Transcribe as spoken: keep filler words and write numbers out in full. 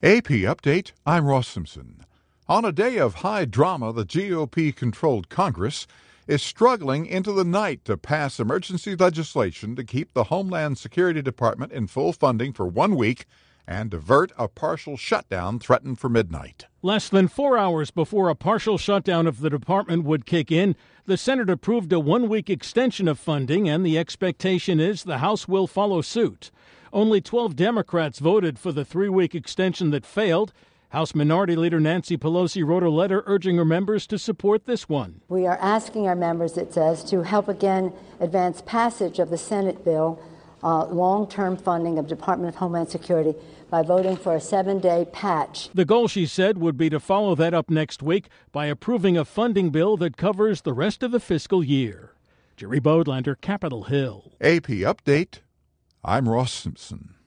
A P Update, I'm Ross Simpson. On a day of high drama, the G O P-controlled Congress is struggling into the night to pass emergency legislation to keep the Homeland Security Department in full funding for one week and divert a partial shutdown threatened for midnight. Less than four hours before a partial shutdown of the department would kick in, the Senate approved a one-week extension of funding, and the expectation is the House will follow suit. Only twelve Democrats voted for the three-week extension that failed. House Minority Leader Nancy Pelosi wrote a letter urging her members to support this one. We are asking our members, it says, to help again advance passage of the Senate bill, uh, long-term funding of Department of Homeland Security, by voting for a seven-day patch. The goal, she said, would be to follow that up next week by approving a funding bill that covers the rest of the fiscal year. Jerry Bodlander, Capitol Hill. A P Update, I'm Ross Simpson.